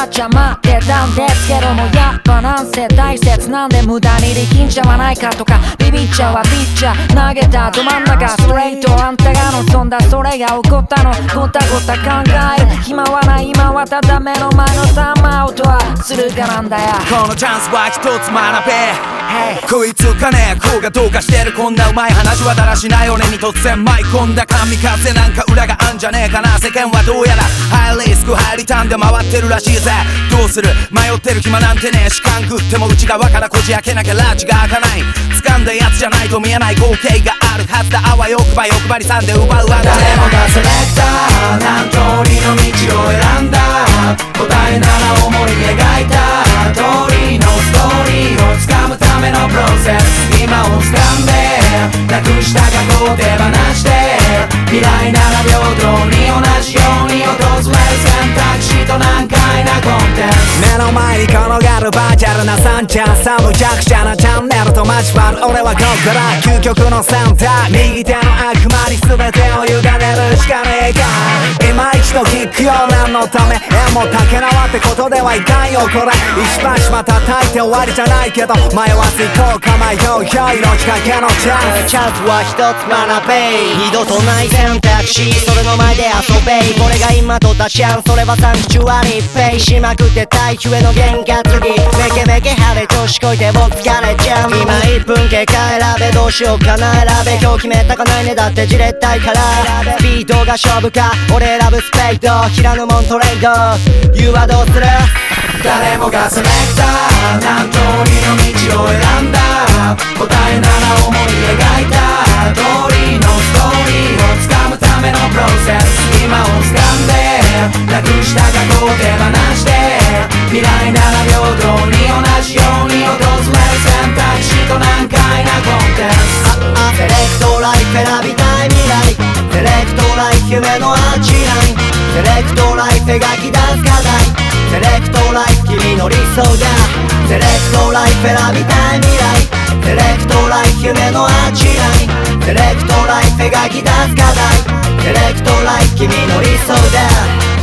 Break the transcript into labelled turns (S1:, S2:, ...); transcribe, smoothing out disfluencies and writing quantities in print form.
S1: 邪魔ってたんですけども、やっぱなんせ大切なんで無駄に力んじゃわないかとか、ビビっちゃはピッチャー投げたど真ん中ストレート、あんたが望んだそれが起こったの、ごたごた考える暇はない、今はただ目の前のタイムアウトはするかなんだよ。
S2: このチャンスは一つ学べ、こいつかねえこうがどうかしてる、こんなうまい話はだらしない俺に突然舞い込んだ神風なんか裏があんじゃねえかな。世間はどうやらハイリスクハイリターンで回ってるらしいぜ。どうする迷ってる暇なんてねえ、しかん食っても内側からこじ開けなきゃラジが開かない。掴んだやつじゃないと見えない合計があるはずだ。あわよくば欲張りさんで奪うわ。誰もがセレクター何通りの道を選んだ、答えなら思い描いた通りのストーリーを掴むためのプロセス、今を掴んでなくした過去を手放して、未来なら平等に同じように訪れる選択肢と難解なコンテンツ、目の前に転がるバーチャルなサンチャンさ、無茶苦茶なチャンネルと交わる俺はここから究極の選択、右手の悪魔に全てを委ねるしかねえか。今一度聞くよ何のため縁も竹縄ってことではいかんよこれ、石橋また叩いて終わりじゃないけど迷わず行こうか迷うよ命かけのチャンス、
S3: チャンスは一つ学べ、二度とない選択肢それの前で遊べ、これが今取ったチャンス、それはサンクチュアリペイしまくってたいゆえの験担ぎ、めけめけ晴れ年越えても疲れちゃう、今1分経過選べどうしようかな選べ、今日決めたかないねだってじれったいから、スピードが勝負か俺選ぶスペイド、平野モントレード You はどうする、
S2: 誰もがセレクター何通りの道を選んだ、答えなら思い描いた通りのストーリーを掴むためのプロセス、今を掴んでなくした過去を手放して、未来なら平等に同じように訪れる選択肢と難解なコンテンツ、
S3: セレクトライフ選びたい未来、セレクトライフ夢のアーチライン、セレクトライフ描き出す課題、セレクトライフ君の理想だ、セレクトライフ選びたい未来、セレクトライフ夢のアーチライン、セレクトライフ描き出す課題、セレクトライフ君の理想だ。